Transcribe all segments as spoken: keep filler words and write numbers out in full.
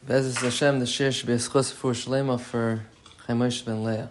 Bezos Hashem, the Shir should be a schus for Shlema for Chaim Moshe ben Leah.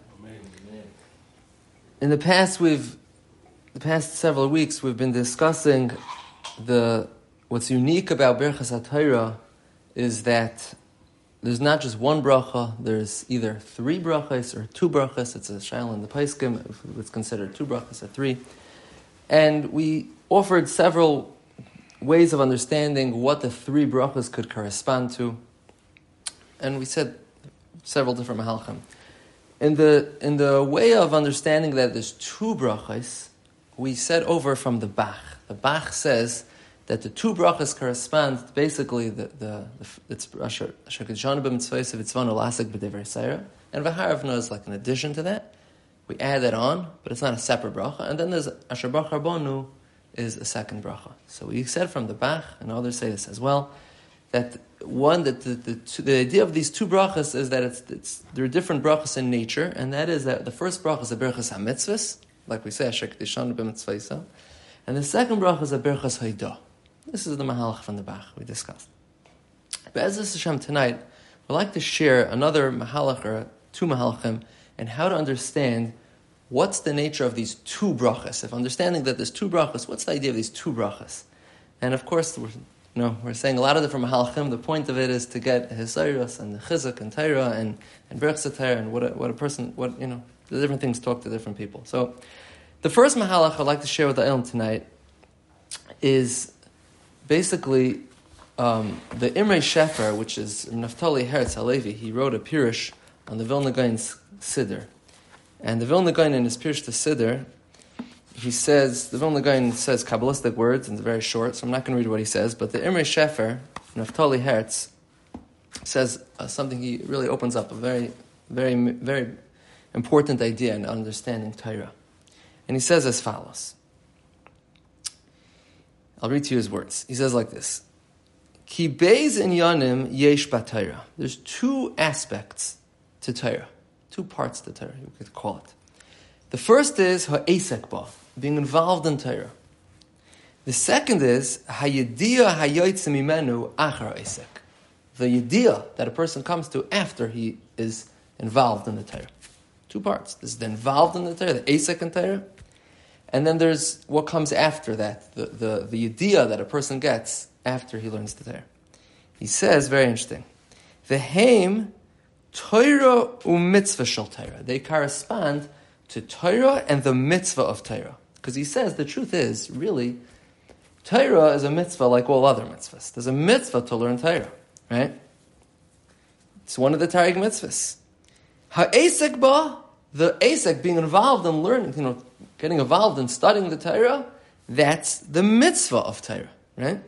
In the past, we've, the past several weeks, we've been discussing the what's unique about Birchas HaTorah is that there's not just one bracha, there's either three brachas or two brachas. It's a shaila in the Paiskim, if it's considered two brachas or three. And we offered several ways of understanding what the three brachas could correspond to. And we said several different mahalchim. In the in the way of understanding that there's two brachas, we said over from the Bach. The Bach says that the two brachas correspond basically the the, the it's asher asher kidshanu b'mitzvos of itzvanu lasik b'divrei seira, and v'haravna is like an addition to that. We add that on, but it's not a separate bracha. And then there's asher bach harbonu is a second bracha. So we said from the Bach, and others say this as well, that one that the the, two, the idea of these two brachas is that it's it's there are different brachas in nature, and that is that the first bracha is a berachas hamitzvos, like we say asher kidshanu b'mitzvos, and the second bracha is a berachas haidah. This is the mahalach from the Bach we discussed. Be'ezus Hashem tonight, we'd like to share another mahalach or two mahalachim and how to understand what's the nature of these two brachas. If understanding that there's two brachas, what's the idea of these two brachas? And of course, we're, you know, we're saying a lot of different mahalachim. The point of it is to get hisayros and the chizuk and Torah and and berachas Torah and what a, what a person, what you know, the different things talk to different people. So, the first mahalach I'd like to share with the Ilm tonight is basically, um, the Imrei Shefer, which is Naftali Herz Halevi, he wrote a pirush on the Vilna Gaon's Siddur. And the Vilna Gaon in his pirush to Siddur, he says, the Vilna Gaon says Kabbalistic words, and it's very short, so I'm not going to read what he says, but the Imrei Shefer, Naftali Herz, says uh, something he really opens up, a very, very, very important idea in understanding Torah. And he says as follows. I'll read to you his words. He says like this: Ki beis inyanim yesh b'Torah. There's two aspects to Torah, two parts to Torah, you could call it. The first is ha'esek ba, being involved in Torah. The second is hayediyah hayotzim mimenu achar esek, the yediyah that a person comes to after he is involved in the Torah. Two parts. There's the involved in the Torah, the esek in Torah. And then there's what comes after that, the, the, the idea that a person gets after he learns the Torah. He says, very interesting, V'heim Torah u'mitzvah shel Torah. They correspond to Torah and the mitzvah of Torah. Because he says, the truth is, really, Torah is a mitzvah like all other mitzvahs. There's a mitzvah to learn Torah, right? It's one of the Targum mitzvahs. Ha'esek ba, the esek, being involved in learning, you know, getting involved in studying the Torah, that's the mitzvah of Torah, right?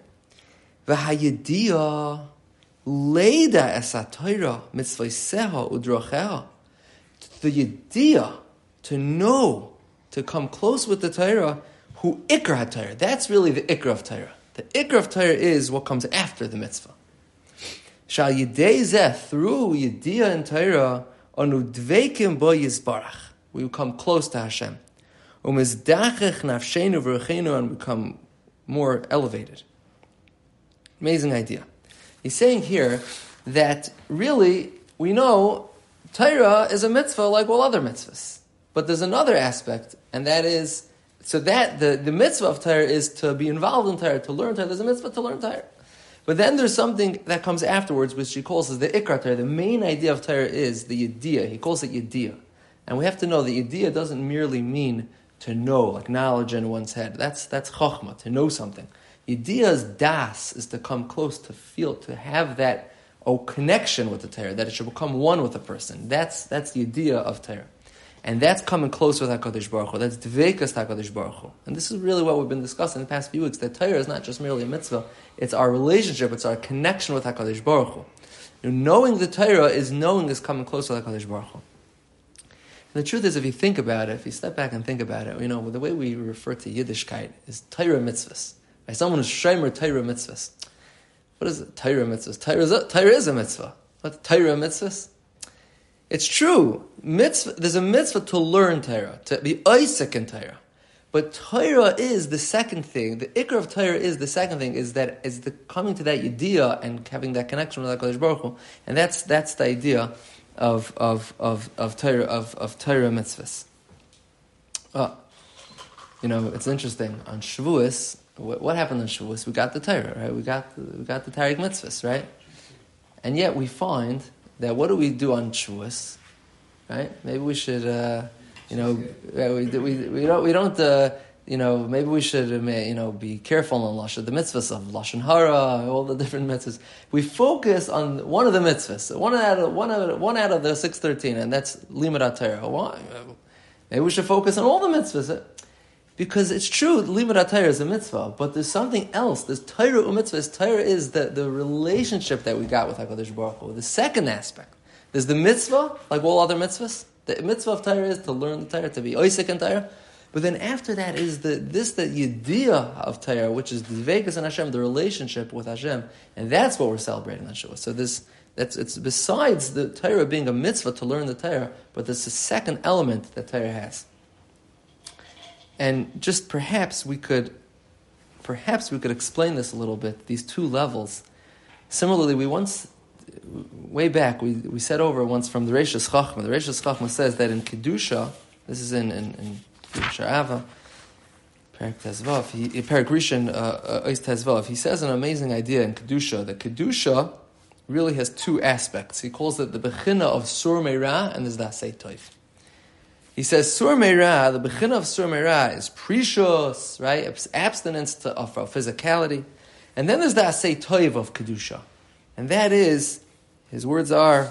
V'hayediyah leida esa Torah mitzvayseha udracheha. The yediyah, to know, to come close with the Torah, hu ikra HaTorah. That's really the ikra of Torah. The ikra of Torah is what comes after the mitzvah. Shal yedei zeh, through yediyah in Torah, anu dveikim bo yizbarach. We will come close to Hashem. Umizdachech nafshenu v'ruchenu, and become more elevated. Amazing idea. He's saying here that really we know Torah is a mitzvah like all other mitzvahs, but there's another aspect, and that is so that the, the mitzvah of Torah is to be involved in Torah, to learn Torah. There's a mitzvah to learn Torah, but then there's something that comes afterwards, which he calls as the ikra Torah. The main idea of Torah is the yediyah. He calls it yediyah, and we have to know the yediyah doesn't merely mean to know, like knowledge in one's head. That's that's chokhmah, to know something. Yediyah's das is to come close, to feel, to have that oh, connection with the Torah, that it should become one with a person. That's that's the idea of Torah. And that's coming close with HaKadosh Baruch Hu. That's dveikas HaKadosh Baruch Hu. And this is really what we've been discussing in the past few weeks, that Torah is not just merely a mitzvah, it's our relationship, it's our connection with HaKadosh Baruch Hu. You know, knowing the Torah is knowing is coming close with HaKadosh Baruch Hu. And the truth is, if you think about it, if you step back and think about it, you know, the way we refer to Yiddishkeit is Torah mitzvahs. Right? Someone who's shomer Torah mitzvahs. What is it? Torah mitzvahs. Torah is a, Torah is a mitzvah. What? Torah mitzvahs? It's true. Mitzvah, there's a mitzvah to learn Torah, to be Isaac in Torah. But Torah is the second thing. The ikar of Torah is the second thing. Is that is the coming to that idea and having that connection with HaKadosh Baruch Hu, and that's that's the idea of of of of Torah of of Torah mitzvahs. Uh, you know, it's interesting on Shavuos. What, what happened on Shavuos? We got the Torah, right? We got we got the Tariq mitzvahs, right? And yet we find that what do we do on Shavuos, right? Maybe we should. Uh, You know, we we we don't we don't uh, you know maybe we should you know be careful on lashon the mitzvahs of lashon hara, all the different mitzvahs. We focus on one of the mitzvahs, one out of one out of one out of the six thirteen, and that's limud Torah. Why? Maybe we should focus on all the mitzvahs because it's true. Limud Torah is a mitzvah, but there's something else. There's Torah u mitzvahs. Torah is the the relationship that we got with HaKadosh Baruch Hu. The second aspect. There's the mitzvah, like all other mitzvahs. The mitzvah of Torah is to learn the Torah, to be oisik in Torah. But then after that is the this the idea of Torah, which is the dveikus and Hashem, the relationship with Hashem, and that's what we're celebrating on Shavuos. So this that's it's besides the Torah being a mitzvah to learn the Torah, but there's a second element that Torah has. And just perhaps we could, perhaps we could explain this a little bit. These two levels. Similarly, we once. Way back, we we said over once from the Reishis Chachma. The Reishis Chachma says that in Kedusha, this is in in, in Kedusha Ava, Perak Tezvav, he Perak Rishon Ois Tezvav. He says an amazing idea in Kedusha. That Kedusha really has two aspects. He calls it the Bechina of Sur Meira and there's the Asay Toiv. He says Sur Meira, the Bechina of Sur Meira is precious, right? Abstinence to, of, of physicality, and then there's the Asay Toiv of Kedusha. And that is, his words are,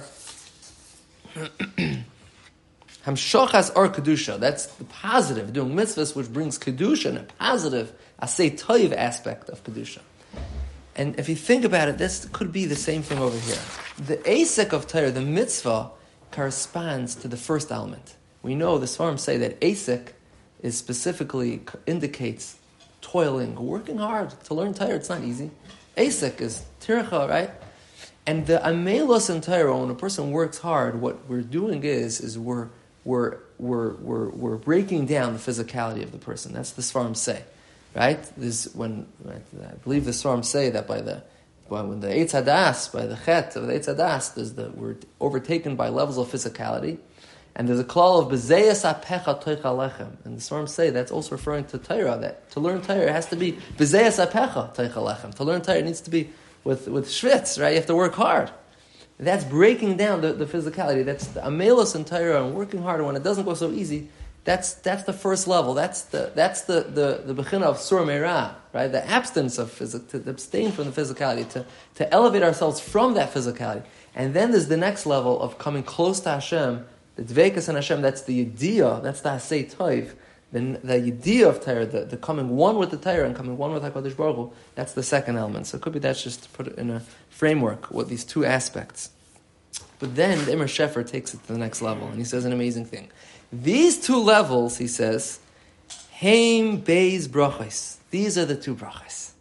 Hamshochas or Kedusha. That's the positive, doing mitzvahs which brings Kedusha and a positive, asay toiv aspect of Kedusha. And if you think about it, this could be the same thing over here. The asik of Torah, the mitzvah, corresponds to the first element. We know the Sfarim say that asik is specifically indicates toiling, working hard to learn Torah. It's not easy. Asik is tircha, right? And the amelos in Torah, when a person works hard, what we're doing is is we're we're we're we're we're breaking down the physicality of the person. That's the Sfarim say, right? This when right, I believe the Sfarim say that by the by when the Eitz Hadas, by the Chet of the Eitz Hadas, there's the we're overtaken by levels of physicality, and there's a klal of bezeyas apecha toich alechem, and the Sfarim say that's also referring to Torah. That to learn Torah it has to be bezeyas apecha toich alechem. To learn Torah it needs to be with with schwitz, right? You have to work hard. That's breaking down the, the physicality. That's the amelos in Torah and working hard. And when it doesn't go so easy, that's that's the first level. That's the that's the the, the bechina of sur meira, right? The abstinence of physic, to abstain from the physicality, to to elevate ourselves from that physicality. And then there's the next level of coming close to Hashem, the dveikus and Hashem. That's the idea. That's the asay toiv. Then the idea of Torah, the, the coming one with the Torah and coming one with HaKadosh Baruch Hu, that's the second element. So it could be that's just to put it in a framework with these two aspects. But then the Immer Shefer takes it to the next level, and he says an amazing thing. These two levels, he says, Heim Beis Brachos. These are the two brachos.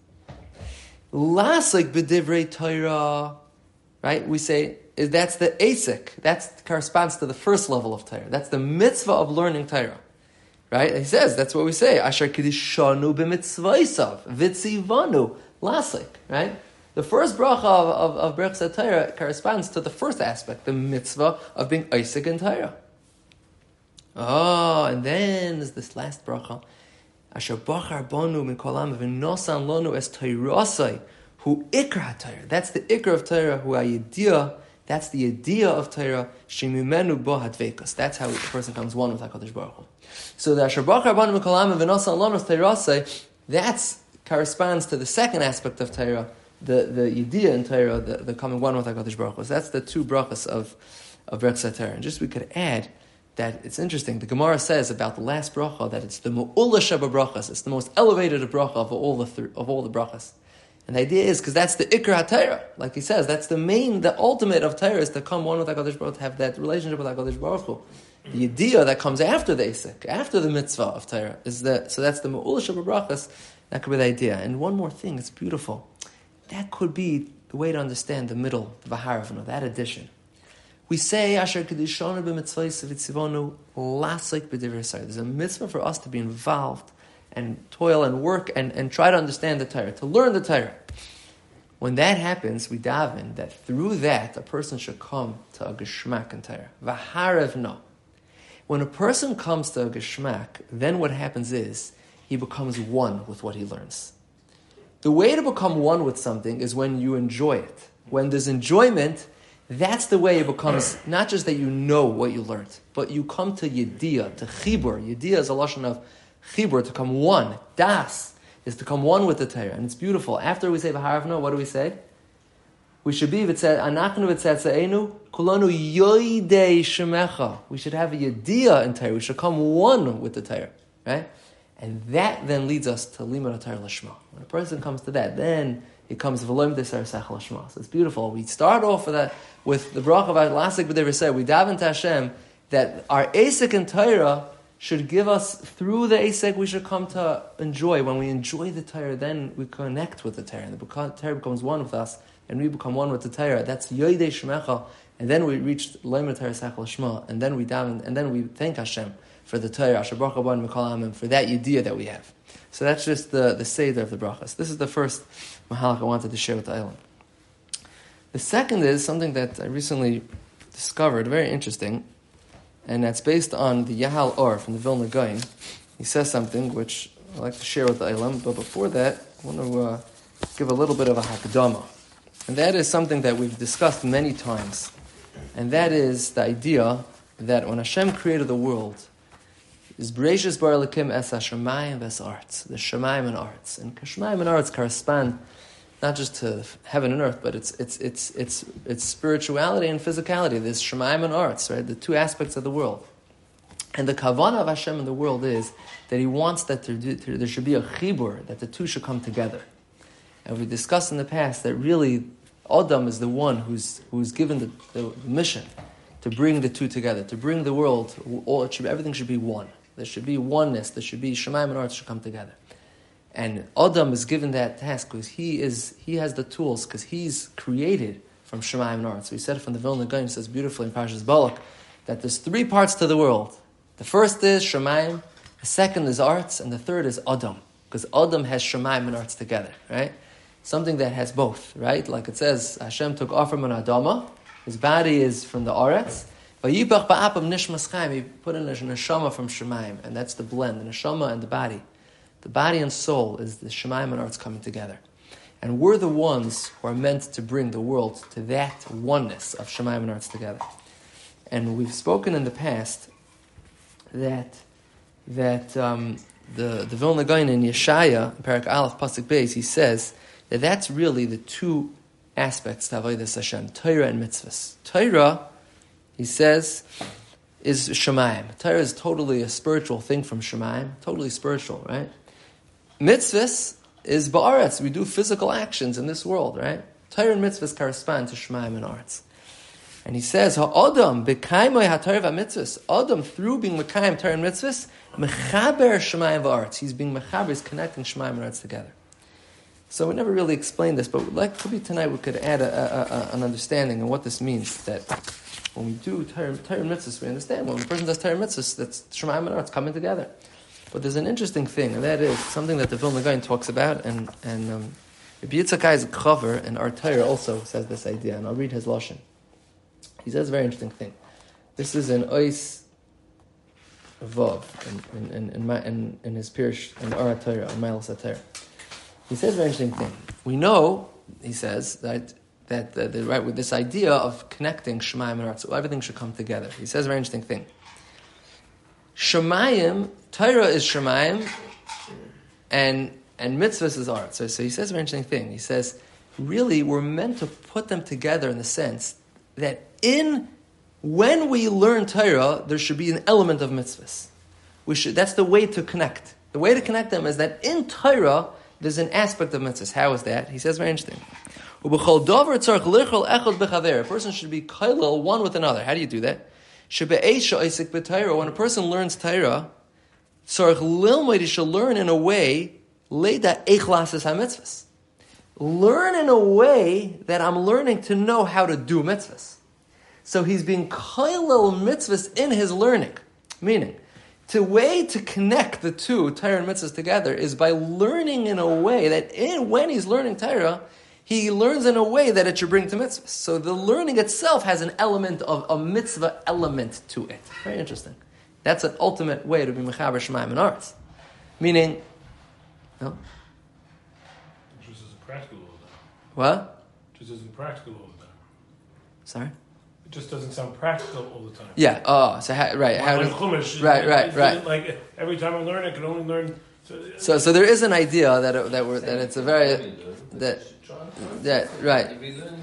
Lasik b'divrei Torah, right? We say is that's the asik. That corresponds to the first level of Torah. That's the mitzvah of learning Torah. Right? He says, that's what we say. Asher kidishanu b'mitzvaysav, vitzivanu, lasik. Right? The first bracha of, of, of Berachas Torah corresponds to the first aspect, the mitzvah of being Isaac in Torah. Oh, and then there's this last bracha. Asher bachar bonu mikolam v'nosan lonu es Torasai, hu ikra Torah. That's the ikra of Torah, hu ayidiyah. That's the idea of Torah, shemimenu bo hadveikus. That's how the person comes one with HaKadosh Baruch Hu. So the Asher bachar banu mikolam v'nosan lonu es Torasai, that corresponds to the second aspect of Torah, the the idea in Torah, the, the coming one with HaKadosh Baruch Hu. So that's the two brachas of of Berachas Torah. And just we could add that it's interesting. The Gemara says about the last bracha that it's the mu'ula sheba brachas. It's the most elevated bracha of all the th- of all the brachas. And the idea is because that's the ikra HaTorah. Like he says, that's the main, the ultimate of Torah is to come one with HaKadosh Baruch Hu, to have that relationship with HaKadosh Baruch Hu. The idea that comes after the Isik, after the mitzvah of Torah, is that, so that's the mu'ula sheba brachas. That could be the idea. And one more thing, it's beautiful. That could be the way to understand the middle, the Vaharavna, that addition. We say, Asher Kedishonu b'mitzvahs v'tzivonu lasik b'divrei Torah. There's a mitzvah for us to be involved and toil and work and, and try to understand the Torah, to learn the Torah. When that happens, we daven that through that a person should come to a geshmak in Torah. V'harev no. When a person comes to a geshmak, then what happens is he becomes one with what he learns. The way to become one with something is when you enjoy it. When there's enjoyment, that's the way it becomes, not just that you know what you learned, but you come to yediyah, to chibur. Yediyah is a lashon of chibur, to come one. Das is to come one with the Torah. And it's beautiful. After we say v'haravno, what do we say? We should be, anachnu v'tzetzaenu, kulanu yoidei shemecha. We should have a yediyah in Torah. We should come one with the Torah. Right? And that then leads us to limud Torah lishma. When a person comes to that, then it comes v'loim desar sechel lishma. So it's beautiful. We start off with that with the bracha of lasik b'dever say. We daven to Hashem that our asik in Torah should give us through the asik. We should come to enjoy. When we enjoy the Torah, then we connect with the Torah, and the Torah becomes one with us, and we become one with the Torah. That's yoidei shemecha, and then we reach limud Torah sechel lishma, and then we daven, and then we thank Hashem for the Torah, Asher Baruch Rabban Mikol Amim, for that yediyah that we have. So that's just the, the seder of the brachas. This is the first mahalach I wanted to share with the island. The second is something that I recently discovered, very interesting, and that's based on the Yahal Or from the Vilna Gaon. He says something which I'd like to share with the island, but before that, I want to uh, give a little bit of a hakdama. And that is something that we've discussed many times, and that is the idea that when Hashem created the world, is Bereshis bar Elokim es hashamayim ves arts, the shamayim and arts, and shamayim and arts correspond not just to heaven and earth, but it's it's it's it's it's spirituality and physicality. There's shamayim and arts, right? The two aspects of the world, and the kavanah of Hashem in the world is that He wants that there, there should be a chibur, that the two should come together. And we discussed in the past that really Adam is the one who's who's given the, the mission to bring the two together, to bring the world. All it should, everything should be one. There should be oneness. There should be shamayim and arts should come together. And Adam is given that task because he is he has the tools, because he's created from shamayim and arts. So he said it from the Vilna Gaon, says beautifully in Parshas Balak, that there's three parts to the world. The first is shamayim, the second is arts, and the third is Adam. Because Adam has shamayim and arts together, right? Something that has both, right? Like it says, Hashem took Ephraim and Adama. His body is from the arts. Vayibach ba'apam nishmas chaim. He put in a neshama from shamayim, and that's the blend, the neshama and the body. The body and soul is the shamayim and arts coming together. And we're the ones who are meant to bring the world to that oneness of shamayim and arts together. And we've spoken in the past that that um, the, the Vilna Gaon in Yeshaya, in Parak Aleph, Pasuk Beis, he says that that's really the two aspects to Avodas Hashem, Torah and mitzvahs. Torah, he says, is shamayim. Torah is totally a spiritual thing from shamayim, totally spiritual, right? Mitzvahs is ba'aretz. We do physical actions in this world, right? Torah and mitzvahs correspond to shamayim and arts. And he says, Ha'adam b'kaimoi ha'torah v'mitzvahs. Adam, through being mekayim Torah and mitzvahs, mechaber shamayim v'arts. He's being mechaber, he's connecting shamayim and arts together. So we never really explained this, but like maybe tonight we could add a, a, a, an understanding of what this means. That when we do Torah, Torah and mitzvahs, we understand when a person does Torah and mitzvahs, that's shamayim and arts coming together. But there's an interesting thing, and that is something that the Vilna Gaon talks about, and and um, Rabbi Yitzchakai's cover in our Torah also says this idea, and I'll read his lashon. He says a very interesting thing. This is in Ois Vav, in in in, in, in, in his Pirush in Or HaTorah, in Milas HaTorah. He says a very interesting thing. We know, he says, that that the, the, right with this idea of connecting Shemayim and Arts, so everything should come together. He says a very interesting thing. Shemayim, Torah is Shemayim, and and mitzvahs is Arts. So, so he says a very interesting thing. He says, really, we're meant to put them together in the sense that in when we learn Torah, there should be an element of mitzvahs. We should. That's the way to connect. The way to connect them is that in Torah, there's an aspect of mitzvahs. How is that? He says very interesting. A person should be kailel one with another. How do you do that? When a person learns Torah, he should learn in a way, learn in a way that I'm learning to know how to do mitzvahs. So he's being kailel mitzvahs in his learning. Meaning, the way to connect the two, Torah and mitzvahs, together is by learning in a way that in, when he's learning Torah, he learns in a way that it should bring to mitzvahs. So the learning itself has an element of a mitzvah element to it. Very interesting. That's an ultimate way to be mechaber Shemayim and Aretz. Meaning, no? It just isn't practical all the time. What? It just isn't practical all the time. Sorry? It just doesn't sound practical all the time. Yeah, oh, so how, right. How does, Chumash, right, right, it's right. Like every time I learn, I can only learn. So, So, so there is an idea that it, that we're, that it's a very that that right.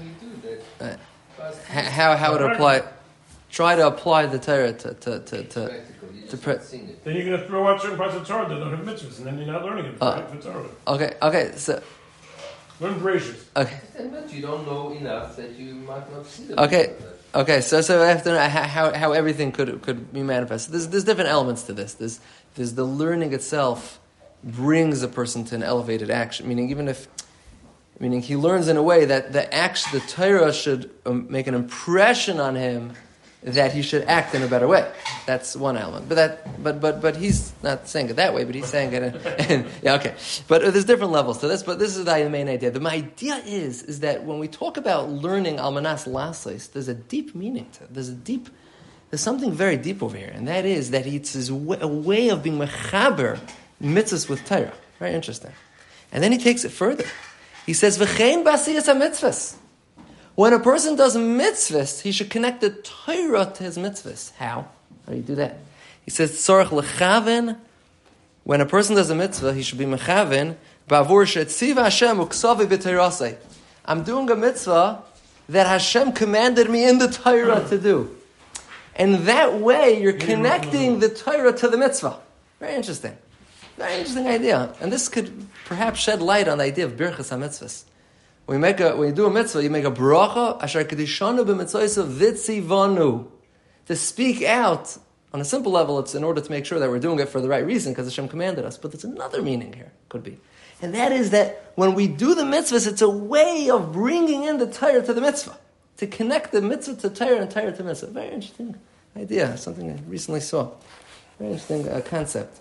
right. How how would it apply? Try to apply the Torah to to to to. to pre- then you're going to throw out certain parts of Torah that don't have mitzvahs, and then you're not learning it uh, for Torah. Okay, okay, so learn gracious. Okay. But you don't know enough that you might not see them. Okay. Okay, so so I have to know how how everything could could be manifested. There's there's different elements to this. There's there's the learning itself brings a person to an elevated action. Meaning, even if, meaning he learns in a way that the action, the Torah should um, make an impression on him that he should act in a better way. That's one element. But that, but but but he's not saying it that way. But he's saying it. In, in, yeah, okay. But there's different levels to this. But this is the main idea. The idea is is that when we talk about learning almanas lasos, there's a deep meaning to it. There's a deep. There's something very deep over here, and that is that it's his way, a way of being mechaber mitzvahs with Torah. Very interesting. And then he takes it further. He says, "V'chein b'asiyas mitzvahs." When a person does mitzvahs, he should connect the Torah to his mitzvahs. How? How do you do that? He says, "Tzorach lechaven." When a person does a mitzvah, he should be mechaven. Ba'avur she'etziva Hashem uksavi b'teirasei. I'm doing a mitzvah that Hashem commanded me in the Torah to do. And that way, you're connecting the Torah to the mitzvah. Very interesting. Very interesting idea. And this could perhaps shed light on the idea of birchas ha-mitzvahs. When you, make a, when you do a mitzvah, you make a bracha, asher kedishanu b'mitzvahs vitzivanu. To speak out, on a simple level, it's in order to make sure that we're doing it for the right reason, because Hashem commanded us. But there's another meaning here, could be. And that is that when we do the mitzvahs, it's a way of bringing in the Torah to the mitzvah. To connect the mitzvah to Torah and Torah to mitzvah. Very interesting idea, something I recently saw. Very interesting uh, concept.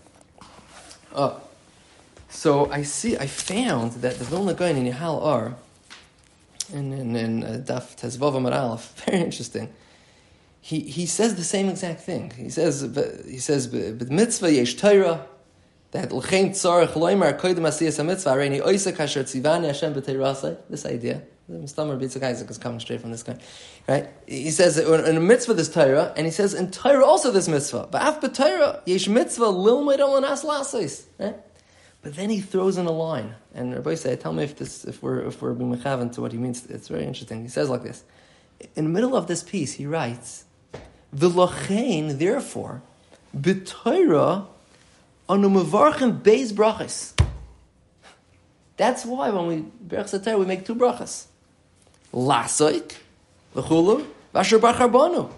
Uh, so I see, I found that the Vilna Gaon in Yehal Ar, in, in, in uh, Daf Tezvav Amar Aleph, very interesting. He he says the same exact thing. He says he says but mitzvah yesh Torah that l'chein tzarich loymar koydem asiyas mitzvah reini oisa kasher tzivani Hashem b'teirasei. This idea, the Mistamar B'Yitzchak Isaac is coming straight from this guy, right? He says that in a mitzvah there's Torah, and he says in Torah also there's mitzvah. Ba'af b'Torah yesh mitzvah lilmod alanas lasos, right? But then he throws in a line, and Rabbi say, tell me if this, if we're if we're being mechavan to what he means. It's very interesting. He says like this. In the middle of this piece, he writes, "V'lochein, therefore, b'Torah anu mevarchim beis brachas." That's why when we berach Torah, we make two brachas: lasoik v'chulu v'asher bachar banu.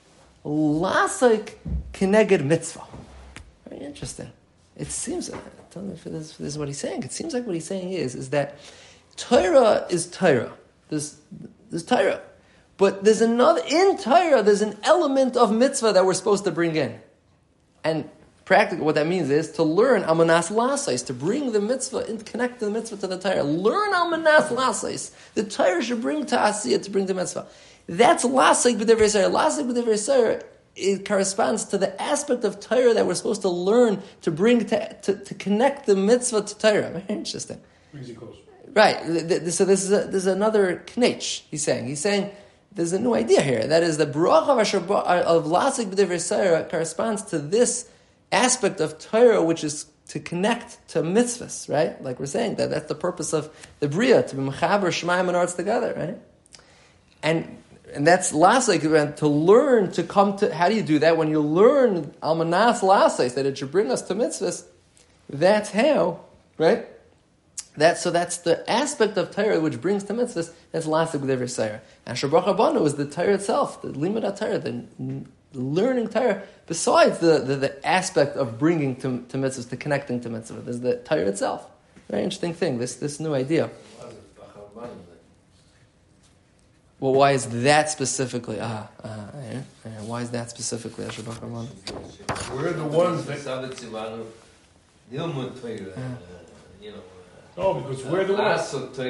Lasoik keneged mitzvah. Very interesting. It seems. Tell me if this, if this is what he's saying. It seems like what he's saying is is that Torah is Torah. There's there's Torah. But there's another, in Torah, there's an element of mitzvah that we're supposed to bring in. And practically what that means is to learn Amanas Lasais, to bring the mitzvah, and connect the mitzvah to the Torah. Learn Amanas Lasais. The Torah should bring to Asiyah to bring the mitzvah. That's Lasaik B'Devrei Seir. Lasaik B'Devrei Seir, it corresponds to the aspect of Torah that we're supposed to learn to bring, to, to, to connect the mitzvah to Torah. Very interesting. Right. So this is, a, this is another knetch, he's saying. He's saying, there's a new idea here. That is, the bracha of Lasik B'Divrei Seira corresponds to this aspect of Torah, which is to connect to mitzvahs, right? Like we're saying, that that's the purpose of the Bria, to be mechaber Shemayim and Aretz together, right? And and that's Lasik, to learn, to come to, how do you do that? When you learn Almanas Lasik, that it should bring us to mitzvahs, that's how, right? That, so that's the aspect of Torah which brings to mitzvahs. That's lasik b'devrei seira. And Shabbat Banu is the Torah itself, the limud Torah, the learning Torah. Besides the, the, the aspect of bringing to, to mitzvahs, to connecting to mitzvahs, there's the Torah itself. Very interesting thing. This this new idea. Well, why is that specifically? Ah, uh, uh, yeah, yeah. Why is that specifically? We're the ones that. You know. Oh, because we're the ones.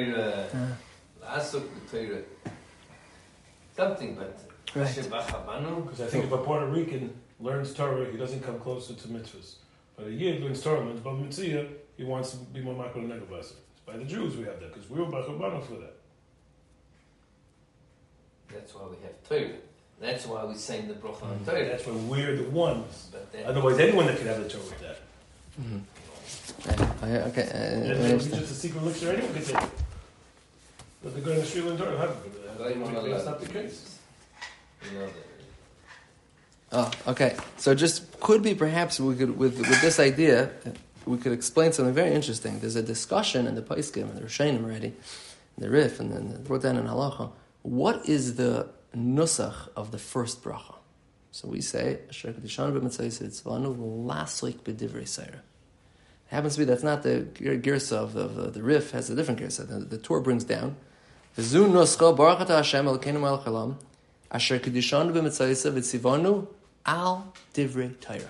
Something, but. Right. Because I think if a Puerto Rican learns Torah, he doesn't come closer to mitzvahs. But a Yid learns Torah, learns Bava Metzia, he wants to be more makro negavasa. By the Jews, we have that because we were bachabano for that. That's why we have Torah. That's why we sing the bracha on Torah. That's why we're the ones. But then, otherwise, anyone that can have the Torah with that. Mm-hmm. Yeah, okay. Uh, and it's just a secret elixir. Anyone can take it. But the guy in the Sri Lanka Torah have it. That's not the case. You know, Oh, okay. So just could be perhaps we could with with this idea we could explain something very interesting. There's a discussion in the Paiskim and the Rishonim already, in the Rif, and then brought down in Halacha. What is the nusach of the first bracha? So we say Asher Kedishanu b'Mitzvah Yitzvanu Laslik b'Divrei Seira. Happens to be that's not the girsa of the, of the, the Rif, has a different girsa. The, the Torah brings down V'zu nuscha Baruch Atah Hashem Elokeinu Melech Haolam Asher Kedishanu b'Mitzvah Yitzvanu Al Divrei Torah.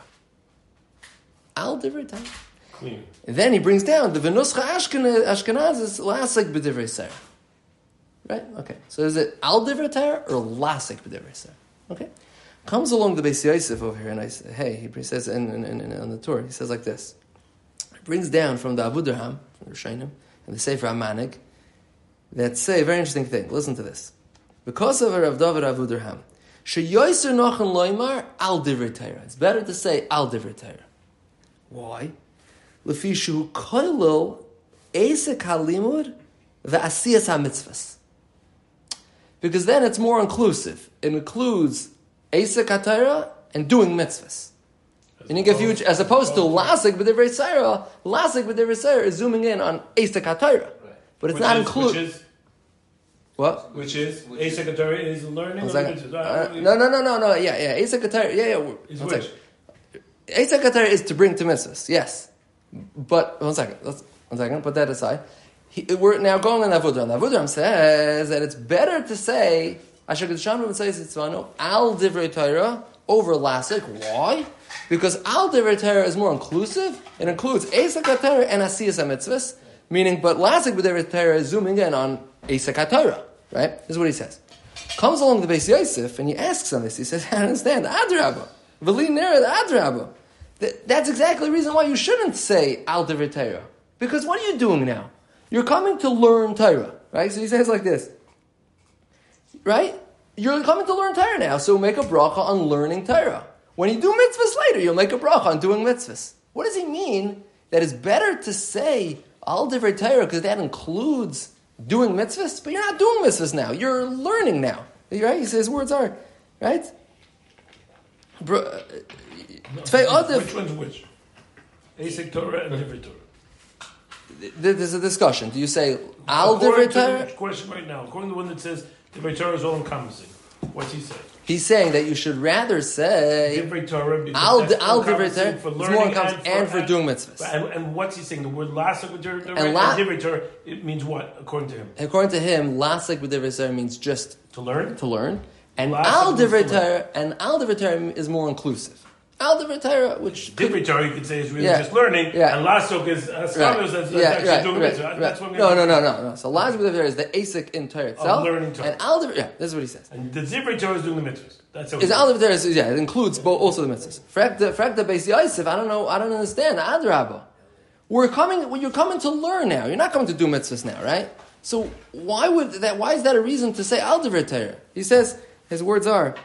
Al Divrei Torah. Clean. And then he brings down the Venuscha Ashkenaz is Lasik B'Divrei Seir. Right? Okay. So is it Al Divrei Torah or Lasik B'Divrei Seir? Okay. Comes along the Beis Yosef over here and I say, hey, he says in, in, in, in on the Torah, he says like this. He brings down from the Avudraham, from the Rishonim, and the Sefer HaManig, that say a very interesting thing. Listen to this. Because of Rav David Avudraham, Sheyoyser Nochen Loimar Al Divrei Torah. It's better to say Al Divrei Torah. Why? Lefishu koilil esek halimud ve'asiyas hamitzvahs. Because then it's more inclusive. It includes esek haTorah and doing mitzvahs. And you get huge, as opposed to lasik b'divrei seira. Lasik b'divrei seira is zooming in on esek haTorah, but it's which not is, included. Which is what? Which is esek haTorah is learning. Like, uh, no, no, no, no, no. Yeah, yeah. Esek haTorah. Yeah, yeah. Is one which? Second. Esek haTorah is to bring to mitzvahs. Yes. But, one second, let's, one second, put that aside. He, we're now going on Avudraham. Avudraham says that it's better to say, Asher Kedishanu b'Mitzvah Yitzvanu, Al Divrei Torah, over Lasik. Why? Because Al Divrei Torah is more inclusive. It includes Esek HaTorah and Asiyas HaMitzvahs, meaning, but Lasik b'Divrei Torah is zooming in on Esek HaTorah, right? This is what he says. Comes along the Beis Yosef, and he asks on this. He says, I understand, Adrabah, V'li Nera, the Adrabah. That's exactly the reason why you shouldn't say Al Divrei Torah. Because what are you doing now? You're coming to learn Torah, right? So he says like this, right? You're coming to learn Torah now, so make a bracha on learning Torah. When you do mitzvahs later, you'll make a bracha on doing mitzvahs. What does he mean? That it's better to say Al Divrei Torah because that includes doing mitzvahs, but you're not doing mitzvahs now. You're learning now, right? He says his words are, right? Bro, No, which, which one's which? Esek Torah and Divrei Torah. There's a discussion. Do you say Al Divrei Torah? The question right now, according to the one that says Divrei Torah is all encompassing, what's he saying? He's saying that you should rather say Divrei Torah Al because Al Divrei Torah for is learning more encompassing and, and for, for doing mitzvahs. And, and what's he saying? The word lasik with Divrei Torah and, and, la- and Divrei Torah, it means what according to him? According to him, lasik with Divrei Torah means just to learn. To learn, and Lasik Al means Divrei to learn. Torah and Al Divrei Torah is more inclusive. Al Divrei Torah, which could, Divrei Torah, you could say is really Yeah. just learning, Yeah. and lasok is uh, scholars that's, that's yeah, actually right, doing right, it. So right. That's what we No, no, no, no, no. So lasik with Divrei Torah is the asik in Torah itself, learning Torah. and Al Divrei, yeah, this is what he says. And the Divrei Torah is doing the mitzvahs. That's how Is Al Divrei Torah is, yeah, it includes both, also the mitzvahs. Frakta, Frakta Beis Yosef, I don't know, I don't understand. Adrabah. We're coming, well, you're coming to learn now. You're not coming to do mitzvahs now, right? So why would that? Why is that a reason to say Al Divrei Torah? He says his words are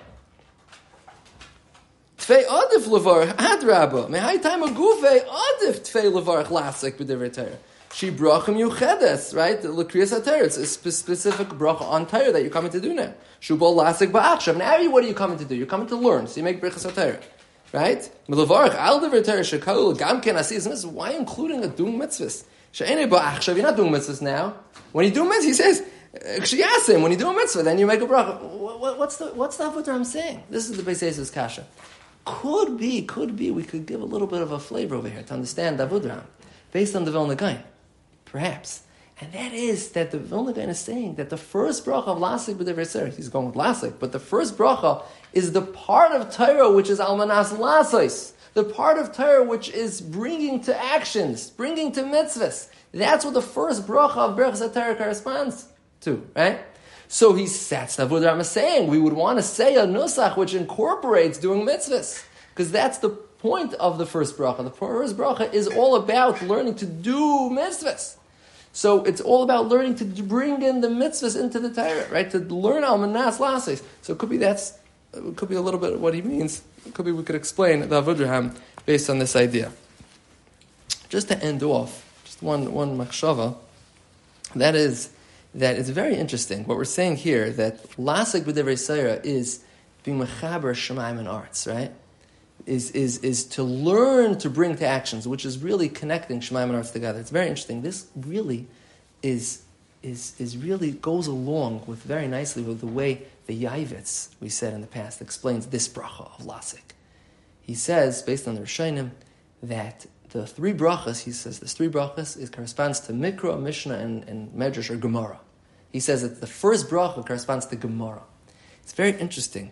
Tfei adif levarach adrabah mehai time agufei adif tfei levarach lasik b'divrei Torah. She brachim yuchedes, right? L'kriyas haTorah. It's a spe- specific bracha on Torah that you're coming to do now. Shubal lasik ba'achshav. Now, what are you coming to do? You're coming to learn. So you make brachas haTorah, right? Levarach al divrei Torah shekol gam ken asiyas. Why including a doing mitzvahs? She'enei ba'achshav. You're not doing mitzvahs now. When you do mitzvahs, he says. She asked him, when you do a mitzvah, then you make a bracha. What's the what's the avodah I'm saying? This is the Beis Yosef's kasha. Could be, could be, we could give a little bit of a flavor over here to understand Avudraham, based on the Vilna Gaon, perhaps. And that is that the Vilna Gaon is saying that the first bracha of Lasik b'divrei Seir, he's going with Lasik, but the first bracha is the part of Torah which is Almanas Lasais, the part of Torah which is bringing to actions, bringing to mitzvahs. That's what the first bracha of Berachas HaTorah corresponds to, right? So he that's the Avodah Rama saying we would want to say a nusach which incorporates doing mitzvahs, because that's the point of the first bracha. The first bracha is all about learning to do mitzvahs. So it's all about learning to bring in the mitzvahs into the Torah, right? To learn Almanas Lasais. So it could be that's, it could be a little bit of what he means. It could be we could explain the Avodah based on this idea. Just to end off, just one one machshava, that is that it's very interesting. What we're saying here, that Lasik b'divrei Seira is being mechaber Shemaim and arts, right? Is, is, is to learn to bring to actions, which is really connecting Shemaim and arts together. It's very interesting. This really is, is, is really goes along with very nicely with the way the Yavitz, we said in the past, explains this bracha of Lasik. He says, based on the Rishonim, that the three brachas, he says, this three brachas, it corresponds to Mikra, Mishnah, and, and Medrash or Gemara. He says that the first bracha corresponds to Gemara. It's very interesting.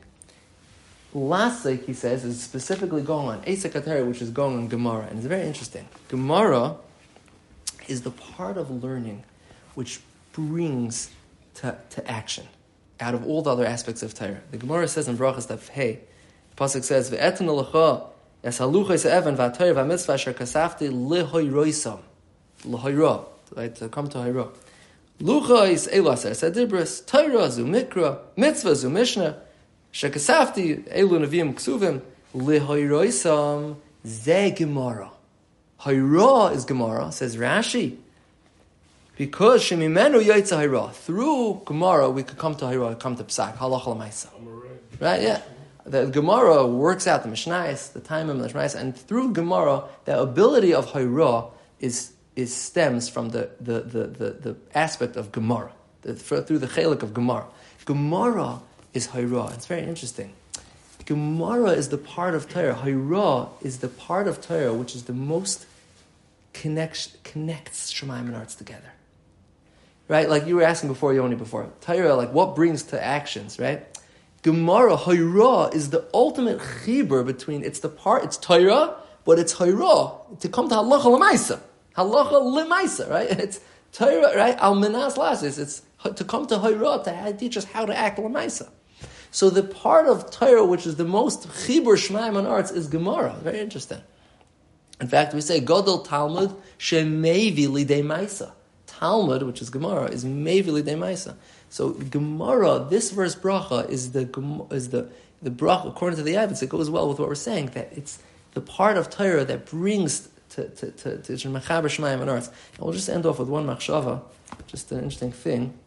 Lasik, he says, is specifically going on Eisek HaTorah, which is going on Gemara, and it's very interesting. Gemara is the part of learning which brings to, to action out of all the other aspects of Torah. The Gemara says in Brachas Daf Hey, the pasuk says, "Ve'etan lecha es haluchos even va'Torah va'mitzvah asher kasafti lehoyroisam lehoyro," right? To come to hoyro. Luchos elaser sadibras Torah zu mikra mitzvah zu mishnah. Shekasafti elu neviim ksuvim lehoyroisam ze Gemara. Hayra is Gemara, says Rashi, because shemimenu yaitza hayra. Through Gemara we could come to hayra, come to psak halacha l'maisa. Right? Yeah. The Gemara works out the Mishnayos, the time of the Mishnayos, and through Gemara the ability of hayra is is stems from the the the the, the aspect of Gemara, the, through the chelik of Gemara. Gemara is Hayra. It's very interesting. Gemara is the part of Torah. Hayra is the part of Torah which is the most connects connects Shemaim and arts together. Right? Like you were asking before, Yoni, before. Torah, like what brings to actions, right? Gemara, Hayra, is the ultimate chibur between, it's the part, it's Torah, but it's Hayra, to come to Halacha L'maisa. Halacha L'maisa, right? It's Torah, right? Al Minas Lasis. It's to come to Hayra, to teach us how to act L'maisa. So the part of Torah which is the most chibur Shemaim and arts is Gemara. Very interesting. In fact, we say Godel Talmud shemevi lidei maisa. Talmud, which is Gemara, is mevi lidei maisa. So Gemara, this verse bracha is the is the the bracha according to the Yavitz. It goes well with what we're saying, that it's the part of Torah that brings to to to to mechaber Shemaim and arts. And we'll just end off with one machshava, just an interesting thing.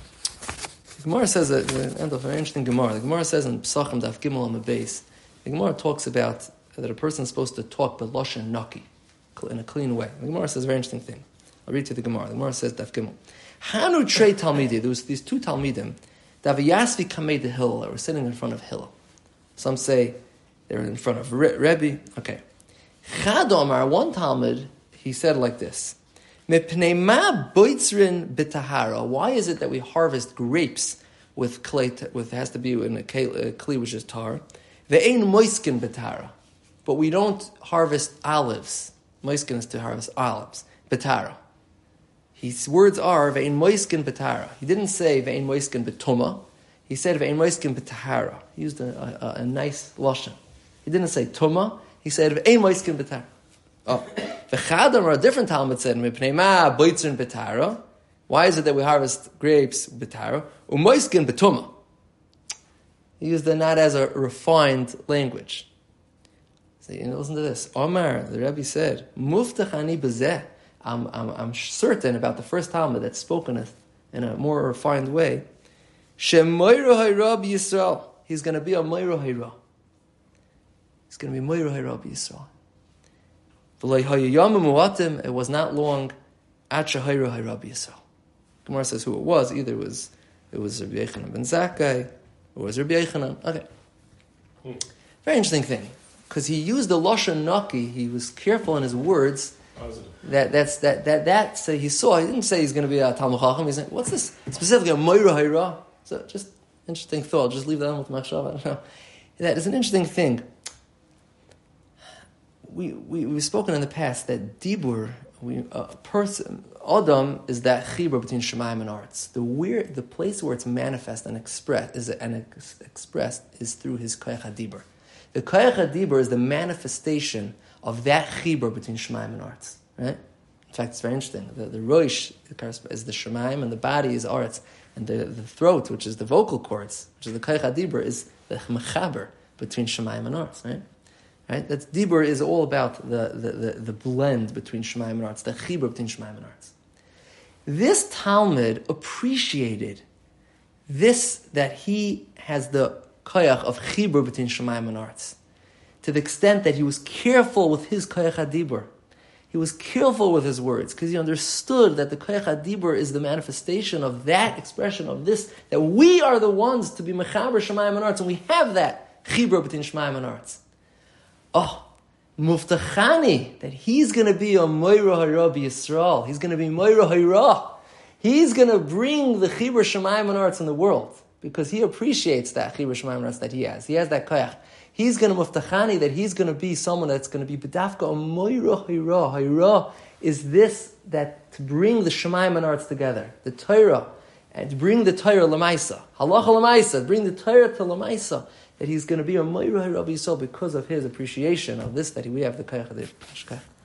The Gemara says that the end of a very interesting Gemara. The Gemara says in Psachim Daf Gimel on the base. The Gemara talks about that a person is supposed to talk b'loshen naki, in a clean way. The Gemara says a very interesting thing. I'll read to the Gemara. The Gemara says Daf Gimel. Hanu trei talmidi. There was these two talmidim. Daviyasvi kamei de Hillel. They were sitting in front of Hillel. Some say they were in front of Re- Rebbe. Okay. Chad Omar, one talmid, he said like this. Mepnei ma boitzrin b'tahara. Why is it that we harvest grapes with clay? T- with has to be in a kli which is tar. Ve'ein moiskin b'tahara. But we don't harvest olives. Moiskin is to harvest olives. B'tahara. His words are ve'ein moiskin b'tahara. He didn't say ve'ein moiskin b'tuma. He said ve'ein moiskin b'tahara. He used a, a, a nice lashon. He didn't say tuma. He said ve'ein moiskin b'tahara. Oh. V'chadam, or a different Talmud said, Mipnei ma boitzrin b'tahara. Why is it that we harvest grapes b'tahara? U'moiskin b'tuma. He used the not as a refined language. So, you know, listen to this. Omar, the Rebbe said, Muftach ani b'zeh. I'm, I'm, I'm certain about the first Talmud that's spoken in a more refined way. Shemoyro hayra b'Yisrael. He's going to be a moyro hayra. He's going to be moyro hayra b'Yisrael. It was not long. Gemara says who it was. Either it was it was Rabbi Yochanan ben Zakkai, or it was Rabbi Yochanan. Okay, very interesting thing, because he used the lashon naki. He was careful in his words Positive. That that's that that that so he saw. He didn't say he's going to be a Talmud Chacham. He's like, what's this specifically a Moira Hayra? So just interesting thought. Just leave that on with Machshav. I don't know. That is an interesting thing. We we we've spoken in the past that Dibur, we a person Adam is that chibur between Shemayim and Arts. The where the place where it's manifest and expressed is and ex, expressed is through his Koyach HaDibur. The Koyach HaDibur is the manifestation of that chibur between Shemayim and Arts. Right? In fact, it's very interesting. The the Rosh is the Shemayim and the body is Arts, and the, the throat, which is the vocal cords, which is the Koyach HaDibur, is the mechaber between Shemayim and Arts. Right? Right? That's Dibur is all about the, the, the, the blend between Shemayim and Arts, the chibur between Shemayim and Arts. This Talmud appreciated this, that he has the koyach of chibur between Shemayim and Arts, to the extent that he was careful with his koyach hadibur. He was careful with his words, because he understood that the koyach hadibur is the manifestation of that expression of this, that we are the ones to be mechaber Shemayim and Arts, and we have that chibur between Shemayim and Arts. Oh, Muftachani, that he's going to be a Moira Hara Yisrael. He's going to be Moira Hara. He's going to bring the Chibur Shemayim and Arts in the world, because he appreciates that Chibur Shemayim and Arts that he has. He has that koyach. He's going to Muftachani, that he's going to be someone that's going to be B'dafka, a Moira Hara. Hara is this, that to bring the Shemayim and Arts together. The Torah, and to bring the Torah Lamaisa. Halacha Lamaisa, bring the Torah to Lamaisa. That he's going to be a Moira Hara Yisrael because of his appreciation of this, that we have the koyach.